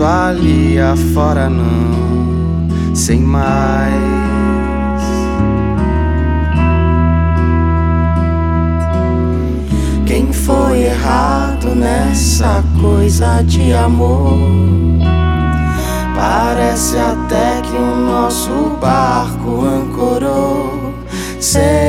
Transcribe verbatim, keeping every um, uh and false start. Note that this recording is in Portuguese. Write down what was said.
mundo ali afora não, sem mais. Quem foi errado nessa coisa de amor? Parece até que o nosso barco ancorou. Sei